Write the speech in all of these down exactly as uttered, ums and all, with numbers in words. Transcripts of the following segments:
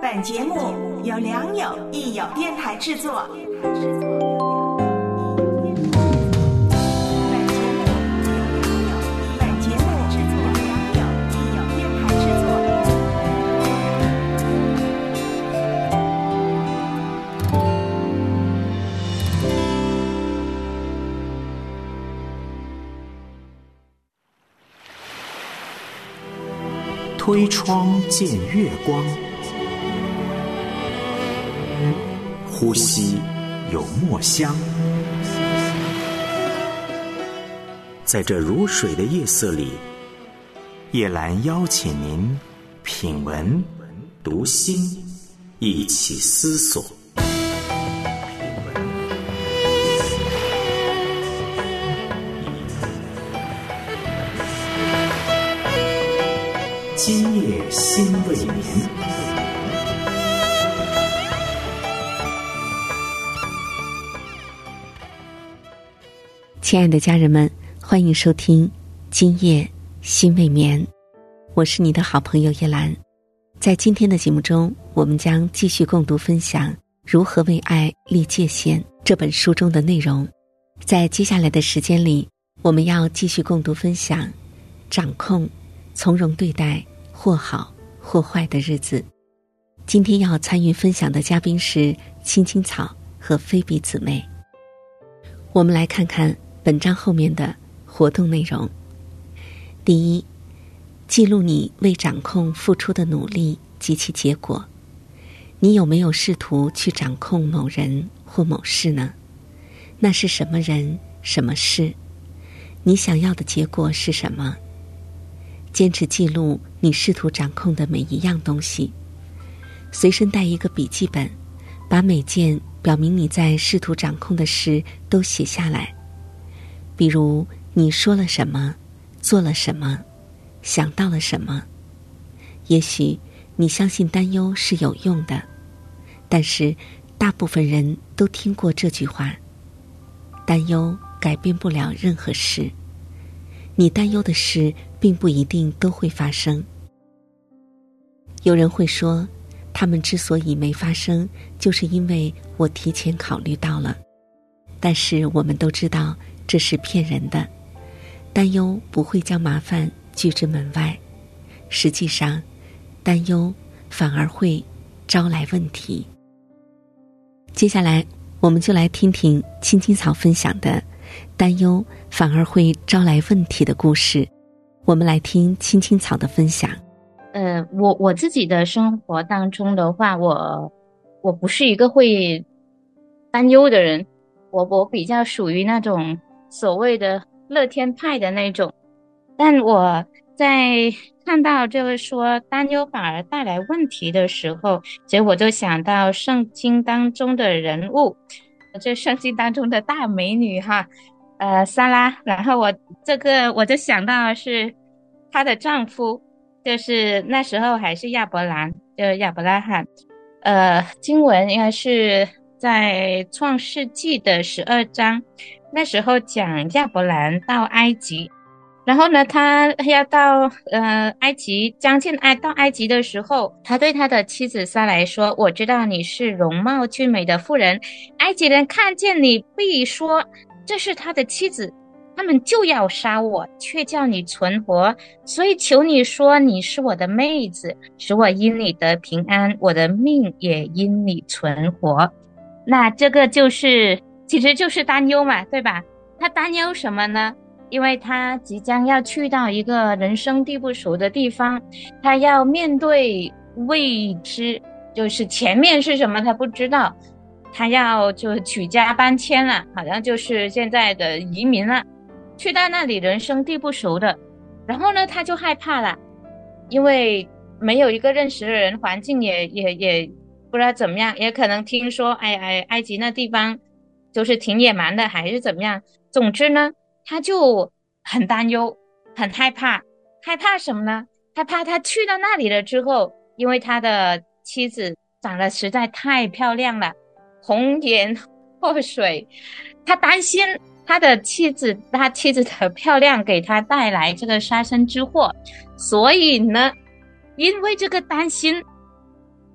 本节目由良友益友电台制作。 推窗见月光，呼吸有墨香。在这如水的夜色里，叶兰邀请您品文读心，一起思索。今夜心未眠。 亲爱的家人们，欢迎收听今夜心未眠，我是你的好朋友叶兰。在今天的节目中，我们将继续共读分享《如何为爱立界限》这本书中的内容。在接下来的时间里，我们要继续共读分享掌控、从容对待或好或坏的日子。今天要参与分享的嘉宾是青青草和菲比姊妹。我们来看看本章后面的活动内容。第一，记录你为掌控付出的努力及其结果。你有没有试图去掌控某人或某事呢？那是什么人、什么事？你想要的结果是什么？坚持记录你试图掌控的每一样东西，随身带一个笔记本，把每件表明你在试图掌控的事都写下来。比如你说了什么，做了什么，想到了什么。也许你相信担忧是有用的，但是大部分人都听过这句话：担忧改变不了任何事。你担忧的事并不一定都会发生。有人会说，他们之所以没发生，就是因为我提前考虑到了。但是我们都知道这是骗人的，担忧不会将麻烦拒之门外，实际上担忧反而会招来问题。接下来我们就来听听青青草分享的担忧反而会招来问题的故事。我们来听青青草的分享。 呃，我我自己的生活当中的话，我我不是一个会担忧的人，我我比较属于那种所谓的乐天派的那种。但我在看到这个说担忧反而带来问题的时候，所以我就想到圣经当中的人物，这圣经当中的大美女哈，呃，撒拉。然后我这个我就想到是她的丈夫，就是那时候还是亚伯兰，就是亚伯拉罕。呃，经文应该是在创世纪的十二章，那时候讲亚伯兰到埃及。然后呢，他要到呃埃及，将近埃到埃及的时候，他对他的妻子撒来说：“我知道你是容貌俊美的妇人，埃及人看见你必说这是他的妻子，他们就要杀我，却叫你存活。所以求你说你是我的妹子，使我因你得平安，我的命也因你存活。”那这个就是其实就是担忧嘛，对吧？他担忧什么呢？因为他即将要去到一个人生地不熟的地方，他要面对未知，就是前面是什么他不知道，他要就举家搬迁了，好像就是现在的移民了，去到那里人生地不熟的。然后呢，他就害怕了，因为没有一个认识的人，环境也也也不知道怎么样，也可能听说哎哎埃及那地方就是挺野蛮的，还是怎么样。总之呢，他就很担忧，很害怕。害怕什么呢？害怕他去到那里了之后，因为他的妻子长得实在太漂亮了，红颜祸水，他担心他的妻子他妻子的漂亮给他带来这个杀身之祸。所以呢，因为这个担心，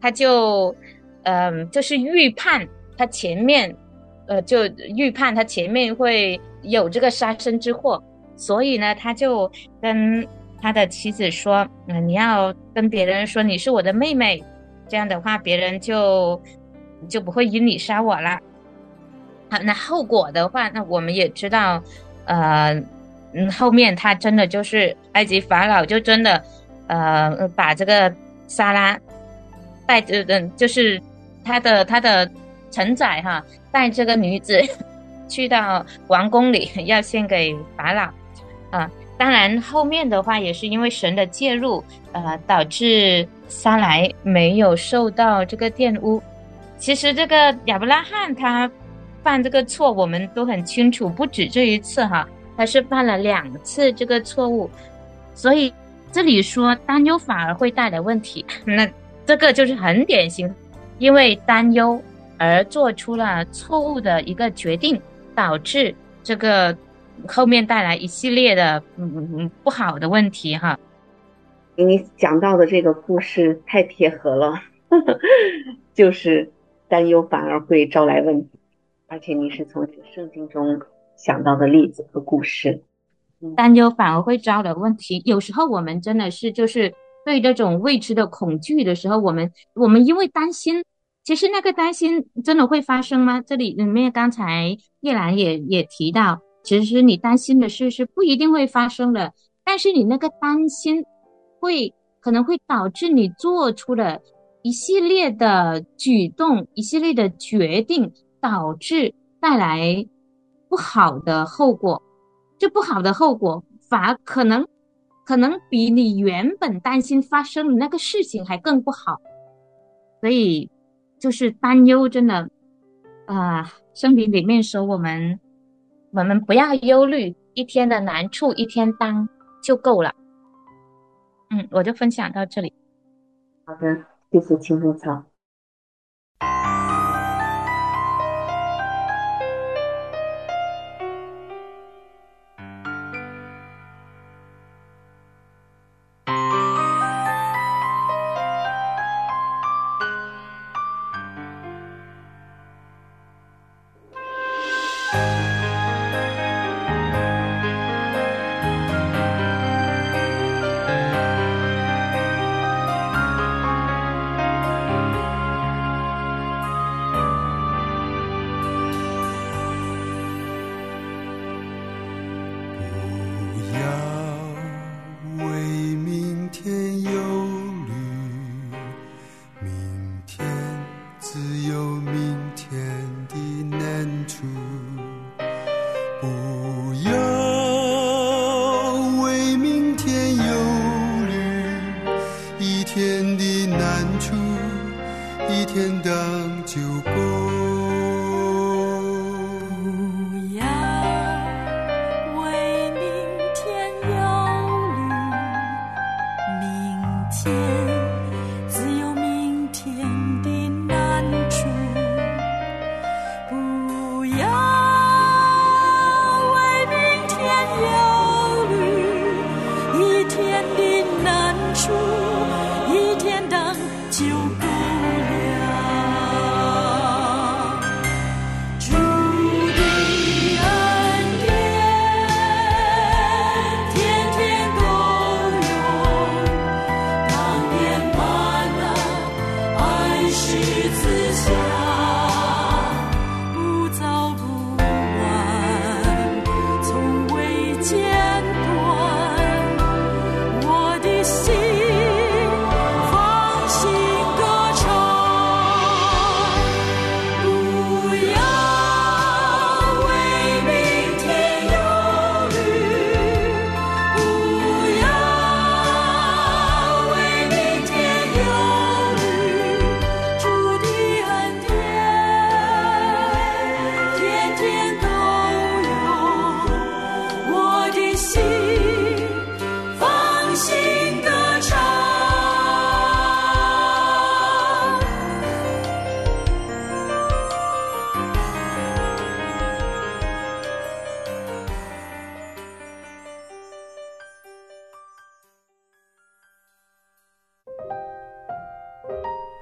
他就嗯、呃，就是预判他前面呃，就预判他前面会有这个杀身之祸，所以呢，他就跟他的妻子说，嗯、呃，你要跟别人说你是我的妹妹，这样的话别人就就不会因你杀我了。好，那后果的话，那我们也知道，呃，嗯，后面他真的就是埃及法老就真的，呃，把这个撒拉带着，嗯，就是他的他的承载哈，带这个女子去到王宫里，要献给法老啊。当然，后面的话也是因为神的介入，呃，导致撒来没有受到这个玷污。其实这个亚伯拉罕他犯这个错，我们都很清楚，不止这一次哈，他是犯了两次这个错误，所以这里说担忧反而会带来问题，那这个就是很典型，因为担忧而做出了错误的一个决定，导致这个后面带来一系列的嗯不好的问题哈。 你讲到的这个故事太贴合了，就是担忧反而会招来问题，而且你是从圣经中想到的例子和故事。 担忧反而会招来问题，有时候我们真的是就是对这种未知的恐惧的时候，我们我们因为担心，其实那个担心真的会发生吗？这里里面刚才叶兰也也提到，其实你担心的事是不一定会发生的，但是你那个担心会可能会导致你做出了一系列的举动，一系列的决定，导致带来不好的后果。这不好的后果反而可能可能比你原本担心发生的那个事情还更不好。所以就是担忧真的啊、呃，圣经里面说我们我们不要忧虑，一天的难处一天当就够了。嗯，我就分享到这里。 好的，谢谢青松草。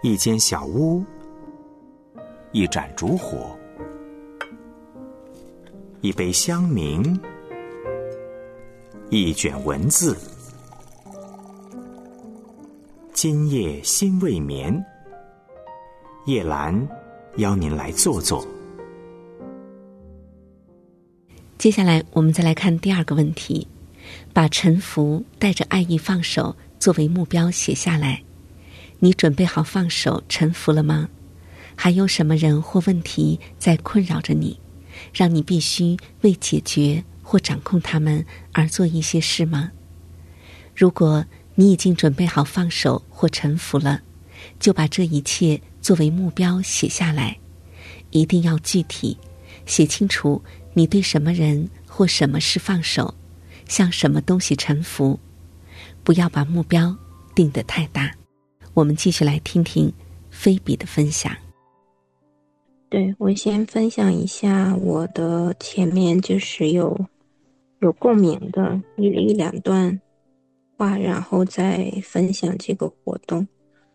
一间小屋，一盏烛火，一杯香茗，一卷文字。今夜心未眠，叶兰邀您来坐坐。 接下来我们再来看第二个问题，把臣服带着爱意放手作为目标写下来。你准备好放手臣服了吗？还有什么人或问题在困扰着你，让你必须为解决或掌控他们而做一些事吗？如果你已经准备好放手或臣服了，就把这一切作为目标写下来，一定要具体，写清楚你对什么人或什么事放手，向什么东西臣服，不要把目标定得太大。我们继续来听听菲比的分享。 对，我先分享一下我的前面就是有有共鸣的一一两段话，然后再分享这个活动。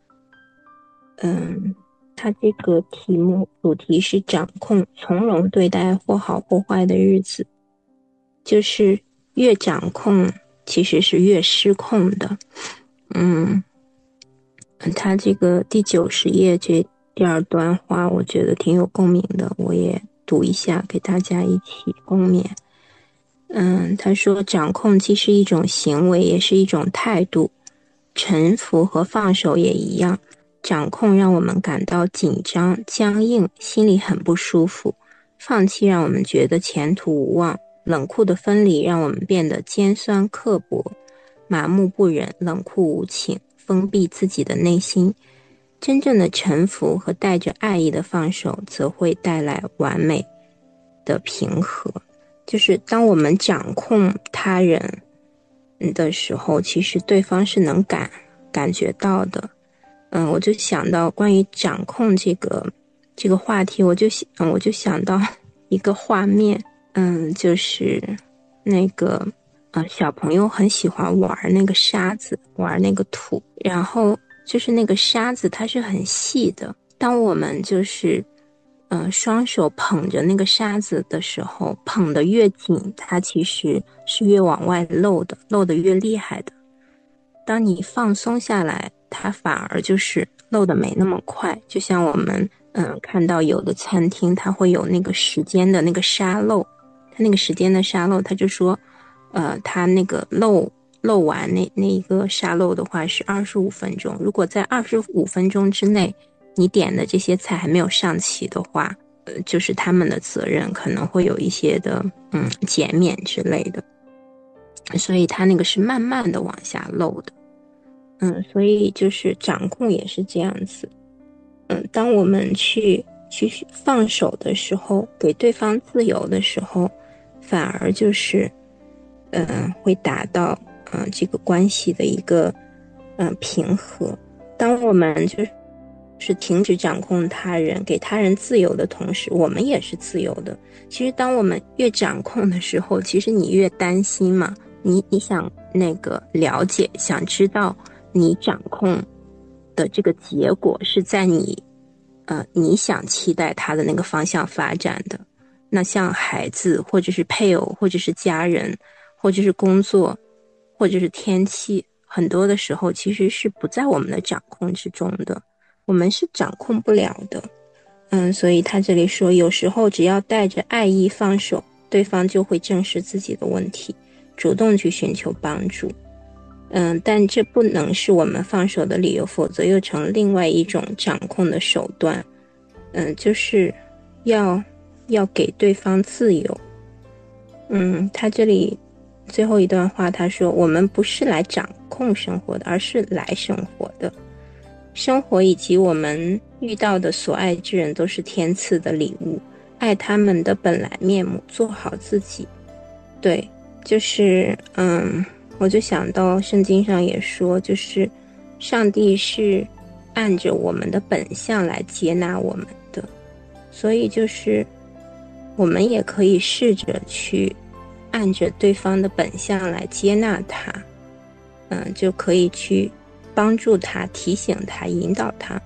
嗯，它这个题目主题是掌控，从容对待或好或坏的日子，就是越掌控其实是越失控的。嗯，它这个第九十页这第二段话我觉得挺有共鸣的，我也读一下给大家一起共勉。嗯，他说掌控既是一种行为也是一种态度，臣服和放手也一样。掌控让我们感到紧张僵硬，心里很不舒服，放弃让我们觉得前途无望，冷酷的分离让我们变得尖酸刻薄，麻木不仁，冷酷无情，封闭自己的内心。真正的臣服和带着爱意的放手则会带来完美的平和。就是当我们掌控他人的时候，其实对方是能感感觉到的。嗯，我就想到关于掌控这个这个话题，我就嗯我就想到一个画面，嗯，就是那个呃小朋友很喜欢玩那个沙子，玩那个土，然后就是那个沙子它是很细的，当我们就是呃双手捧着那个沙子的时候，捧得越紧，它其实是越往外漏的，漏得越厉害的。当你放松下来，它反而就是漏得没那么快。就像我们嗯、呃、看到有的餐厅它会有那个时间的那个沙漏，它那个时间的沙漏，它就说呃它那个漏漏完那那一个沙漏的话是二十五分钟，如果在二十五分钟之内你点的这些菜还没有上齐的话，呃就是他们的责任，可能会有一些的嗯减免之类的，所以它那个是慢慢的往下漏的。嗯，所以就是掌控也是这样子。嗯，当我们去去放手的时候，给对方自由的时候，反而就是嗯、呃、会达到嗯、呃、这个关系的一个嗯、呃、平和。当我们就是是停止掌控他人，给他人自由的同时，我们也是自由的。其实当我们越掌控的时候，其实你越担心嘛，你你想那个了解，想知道你掌控的这个结果是在你呃你想期待他的那个方向发展的。那像孩子或者是配偶或者是家人或者是工作或者是天气，很多的时候其实是不在我们的掌控之中的，我们是掌控不了的。嗯，所以他这里说有时候只要带着爱意放手，对方就会正视自己的问题，主动去寻求帮助。嗯，但这不能是我们放手的理由，否则又成另外一种掌控的手段。嗯，就是要要给对方自由。嗯，他这里最后一段话他说，我们不是来掌控生活的，而是来生活的。生活以及我们遇到的所爱之人都是天赐的礼物，爱他们的本来面目，做好自己。对，就是嗯我就想到圣经上也说，就是上帝是按着我们的本相来接纳我们的，所以就是我们也可以试着去按着对方的本相来接纳他，嗯，就可以去帮助他，提醒他，引导他，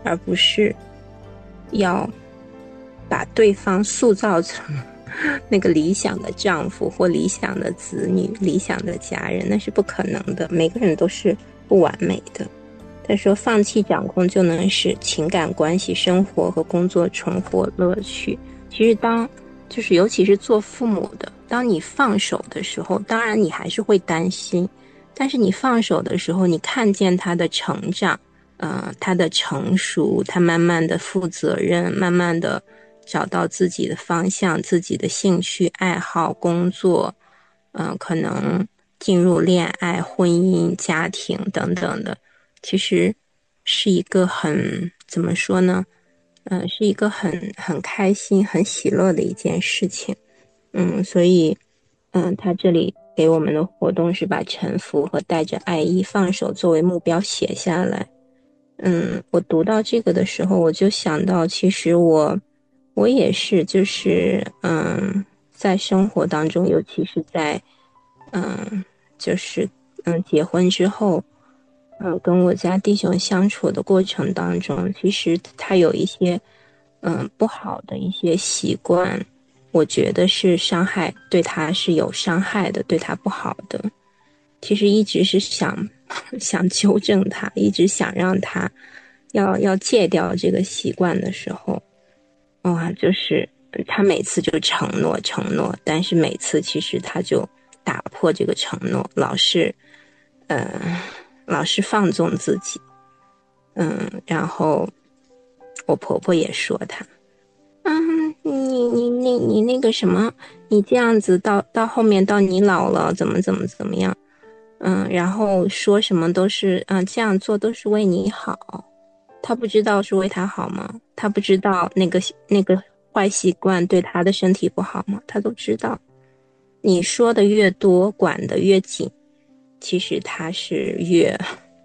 而不是要把对方塑造成那个理想的丈夫或理想的子女、理想的家人，那是不可能的。每个人都是不完美的。他说放弃掌控就能使情感关系、生活和工作重获乐趣。其实当就是尤其是做父母的，当你放手的时候，当然你还是会担心，但是你放手的时候，你看见他的成长，呃，他的成熟，他慢慢的负责任，慢慢的找到自己的方向、自己的兴趣爱好、工作，嗯、呃，可能进入恋爱、婚姻、家庭等等的，其实是一个很怎么说呢？嗯、呃，是一个很很开心、很喜乐的一件事情。嗯，所以，嗯，他这里给我们的活动是把臣服和带着爱意放手作为目标写下来。嗯，我读到这个的时候，我就想到，其实我。我也是，就是嗯，在生活当中，尤其是在嗯，就是嗯结婚之后，嗯，跟我家弟兄相处的过程当中，其实他有一些嗯不好的一些习惯，我觉得是伤害，对他是有伤害的，对他不好的。其实一直是想想纠正他，一直想让他要要戒掉这个习惯的时候。哇，就是他每次就承诺承诺，但是每次其实他就打破这个承诺，老是呃老是放纵自己。嗯，然后我婆婆也说他，嗯，你你你你那个什么，你这样子到到后面到你老了怎么怎么怎么样，嗯，然后说什么都是嗯这样做都是为你好。他不知道是为他好吗？他不知道那个那个坏习惯对他的身体不好吗？他都知道。你说的越多，管得越紧，其实他是越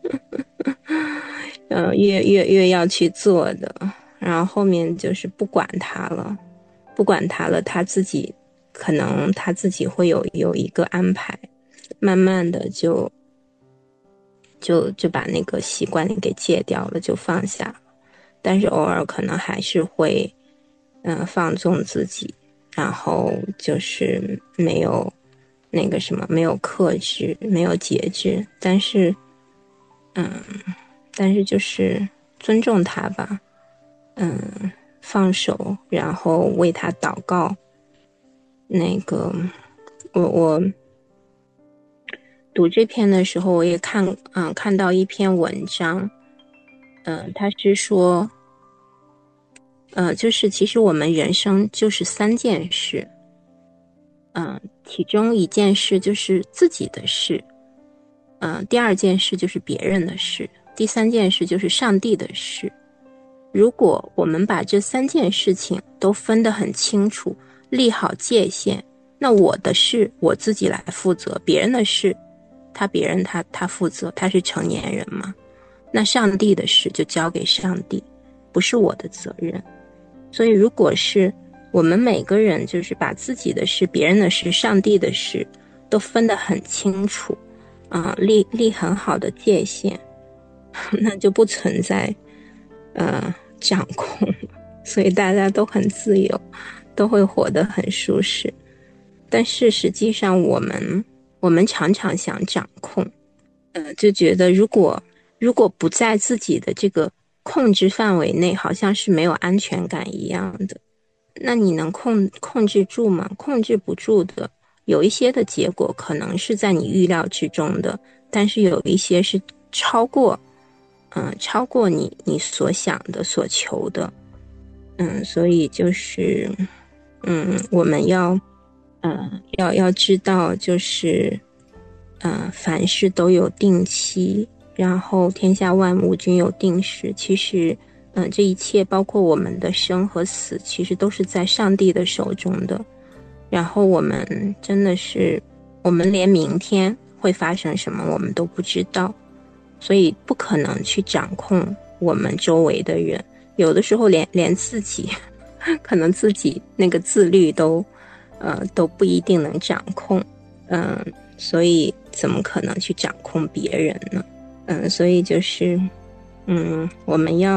呃越越越要去做的。然后后面就是不管他了，不管他了，他自己可能他自己会有有一个安排，慢慢的就。就就把那个习惯给戒掉了，就放下了。但是偶尔可能还是会嗯、呃、放纵自己，然后就是没有那个什么，没有克制，没有节制。但是嗯但是就是尊重他吧，嗯放手，然后为他祷告。那个我我读这篇的时候，我也看嗯看到一篇文章，嗯、呃，他是说，呃，就是其实我们人生就是三件事，嗯、呃，其中一件事就是自己的事，嗯、呃，第二件事就是别人的事，第三件事就是上帝的事。如果我们把这三件事情都分得很清楚，立好界限，那我的事我自己来负责，别人的事他别人他他负责，他是成年人嘛，那上帝的事就交给上帝，不是我的责任。所以如果是我们每个人就是把自己的事、别人的事、上帝的事都分得很清楚啊、呃，立立很好的界限，那就不存在呃掌控，所以大家都很自由，都会活得很舒适。但是实际上我们我们常常想掌控，呃，就觉得如果如果不在自己的这个控制范围内，好像是没有安全感一样的。那你能控控制住吗？控制不住的。有一些的结果可能是在你预料之中的，但是有一些是超过，嗯、呃，超过你你所想的、所求的。嗯，所以就是，嗯，我们要。嗯，要要知道，就是，嗯，凡事都有定期，然后天下万物均有定时。其实，嗯，这一切包括我们的生和死，其实都是在上帝的手中的。然后我们真的是，我们连明天会发生什么我们都不知道，所以不可能去掌控我们周围的人。有的时候连连自己，可能自己那个自律都。呃，都不一定能掌控，嗯、呃，所以怎么可能去掌控别人呢？嗯、呃，所以就是，嗯，我们要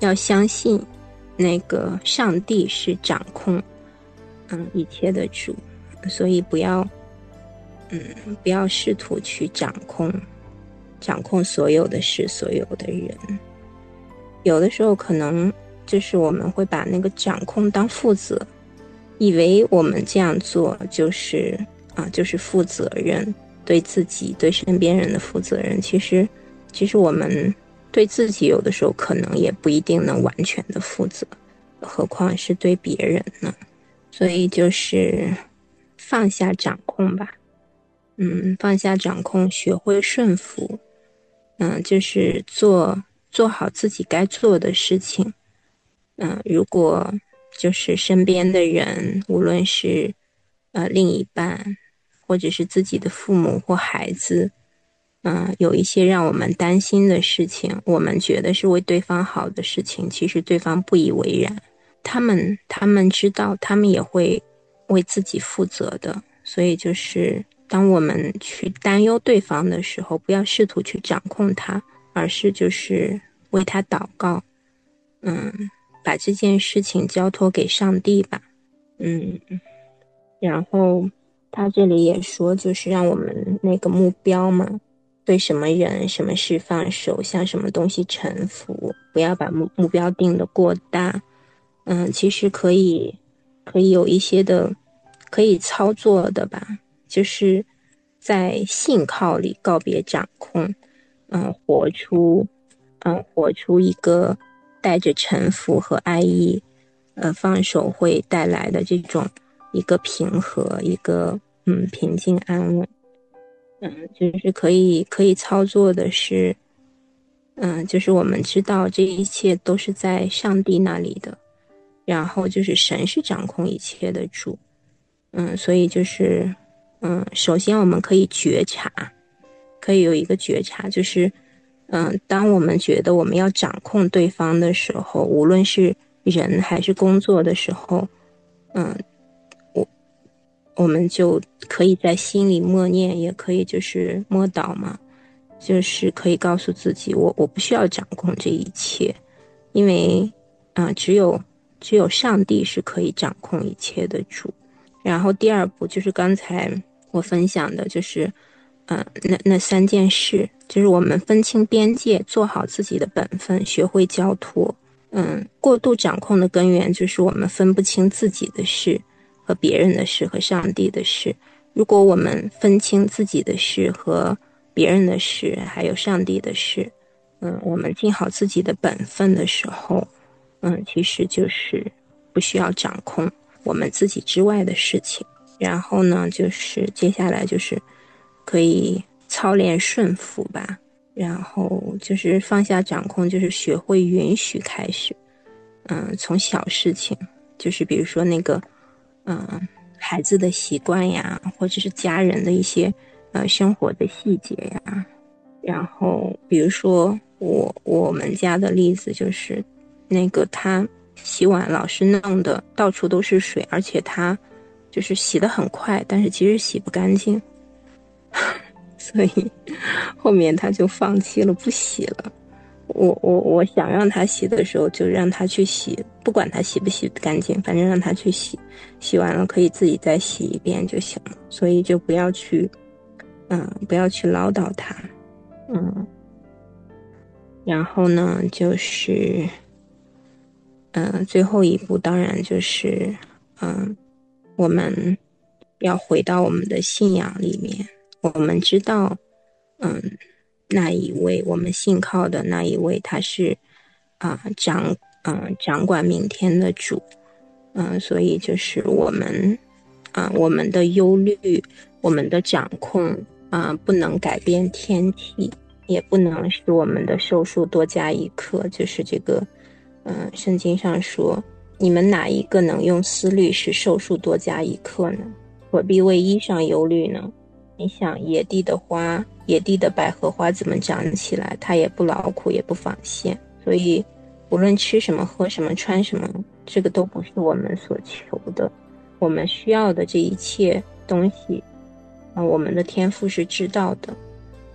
要相信那个上帝是掌控嗯一切的主，所以不要嗯不要试图去掌控掌控所有的事，所有的人。有的时候可能就是我们会把那个掌控当负责，以为我们这样做就是啊就是负责任，对自己对身边人的负责任。其实其实我们对自己有的时候可能也不一定能完全的负责，何况是对别人呢？所以就是放下掌控吧，嗯，放下掌控，学会顺服，嗯，就是做做好自己该做的事情。嗯，如果就是身边的人，无论是呃另一半，或者是自己的父母或孩子，嗯、呃，有一些让我们担心的事情，我们觉得是为对方好的事情，其实对方不以为然。他们他们知道，他们也会为自己负责的。所以就是当我们去担忧对方的时候，不要试图去掌控他，而是就是为他祷告，嗯，把这件事情交托给上帝吧。嗯，然后他这里也说，就是让我们那个目标嘛，对什么人什么事放手，向什么东西臣服，不要把目目标定得过大。嗯，其实可以可以有一些的可以操作的吧，就是在信靠里告别掌控，嗯，活出嗯活出一个带着臣服和爱意，呃，放手会带来的这种一个平和，一个嗯平静安稳。嗯，就是可以可以操作的是，嗯，就是我们知道这一切都是在上帝那里的，然后就是神是掌控一切的主。嗯，所以就是嗯，首先我们可以觉察，可以有一个觉察，就是嗯，当我们觉得我们要掌控对方的时候，无论是人还是工作的时候，嗯，我我们就可以在心里默念，也可以就是默祷嘛，就是可以告诉自己，我我不需要掌控这一切，因为啊、呃，只有只有上帝是可以掌控一切的主。然后第二步就是刚才我分享的，就是呃，那那三件事，就是我们分清边界，做好自己的本分，学会交托。嗯，过度掌控的根源就是我们分不清自己的事和别人的事和上帝的事。如果我们分清自己的事和别人的事，还有上帝的事，嗯，我们尽好自己的本分的时候，嗯，其实就是不需要掌控我们自己之外的事情。然后呢，就是接下来就是可以操练顺服吧，然后就是放下掌控，就是学会允许开始。嗯，从小事情，就是比如说那个嗯孩子的习惯呀，或者是家人的一些呃生活的细节呀。然后比如说我我们家的例子就是那个他洗碗老是弄得到处都是水，而且他就是洗得很快，但是其实洗不干净，所以后面他就放弃了，不洗了。我我我想让他洗的时候就让他去洗，不管他洗不洗干净，反正让他去洗，洗完了可以自己再洗一遍就行了。所以就不要去嗯不要去唠叨他。嗯，然后呢就是嗯、呃，最后一步当然就是嗯、呃，我们要回到我们的信仰里面。我们知道嗯，那一位我们信靠的那一位他是啊、呃、掌嗯、呃、掌管明天的主。嗯、呃，所以就是我们啊、呃、我们的忧虑，我们的掌控啊、呃、不能改变天气，也不能使我们的寿数多加一刻。就是这个嗯、呃、圣经上说，你们哪一个能用思虑使寿数多加一刻呢？何必为衣裳忧虑呢？你想野地的花，野地的百合花怎么长起来？它也不劳苦，也不纺线。所以无论吃什么喝什么穿什么，这个都不是我们所求的。我们需要的这一切东西、呃、我们的天父是知道的。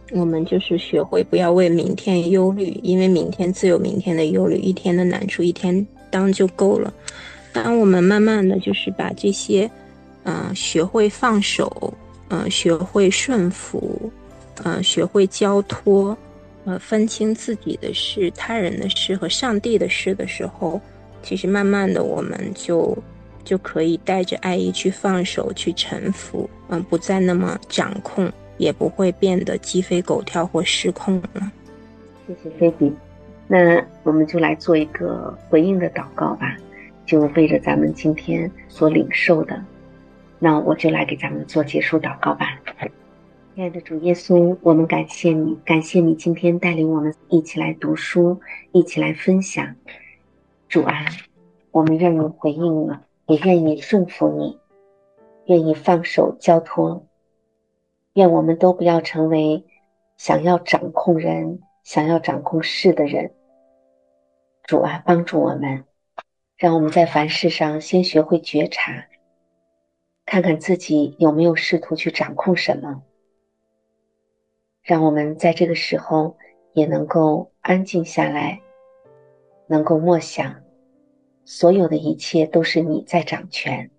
我们就是学会不要为明天忧虑，因为明天自有明天的忧虑，一天的难处一天当就够了。当我们慢慢的就是把这些呃学会放手，呃学会顺服，呃学会交托，呃分清自己的事、他人的事和上帝的事的时候，其实慢慢的我们就就可以带着爱意去放手，去臣服，嗯、呃，不再那么掌控，也不会变得鸡飞狗跳或失控了。 谢谢菲比。那我们就来做一个回应的祷告吧，就为着咱们今天所领受的，那我就来给咱们做结束祷告吧。亲爱的主耶稣，我们感谢你，感谢你今天带领我们一起来读书，一起来分享。主啊，我们愿意回应你，也愿意顺服你，愿意放手交托，愿我们都不要成为想要掌控人、想要掌控事的人。主啊，帮助我们，让我们在凡事上先学会觉察，看看自己有没有试图去掌控什么，让我们在这个时候也能够安静下来，能够默想，所有的一切都是你在掌权。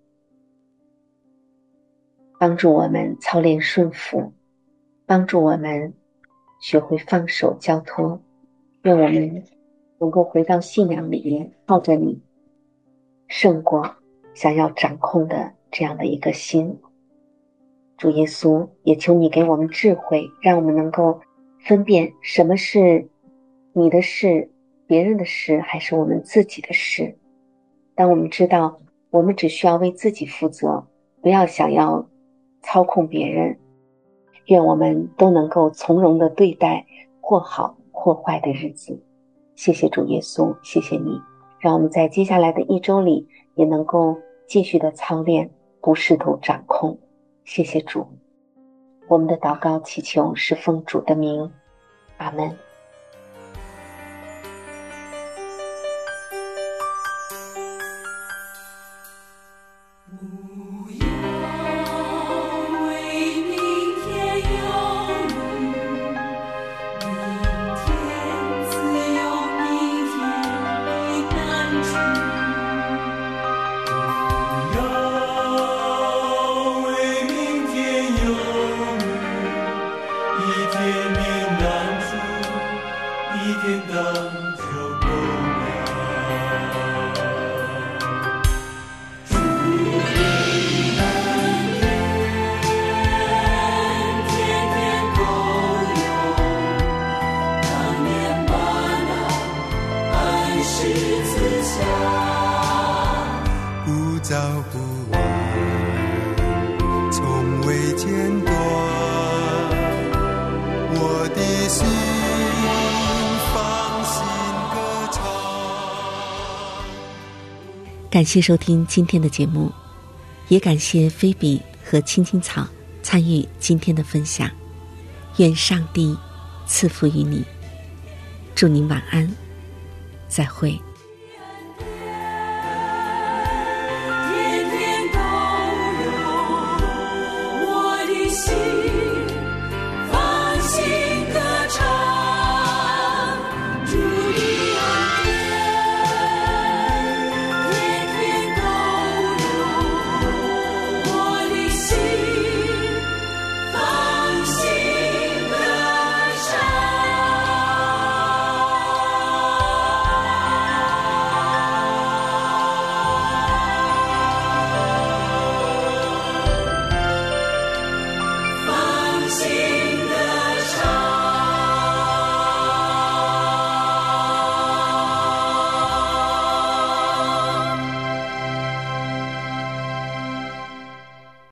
帮助我们操练顺服，帮助我们学会放手交托，愿我们能够回到信仰里面，靠着你胜过想要掌控的这样的一个心。主耶稣，也求你给我们智慧，让我们能够分辨什么是你的事，别人的事，还是我们自己的事。当我们知道我们只需要为自己负责，不要想要操控别人，愿我们都能够从容地对待或好或坏的日子。谢谢主耶稣，谢谢你，让我们在接下来的一周里也能够继续的操练，不试图掌控。谢谢主，我们的祷告祈求是奉主的名，阿们。 不早不晚，从未间断，我的心放心歌唱。 感谢收听今天的节目，也感谢菲比和青青草参与今天的分享。愿上帝赐福于你，祝您晚安，再会。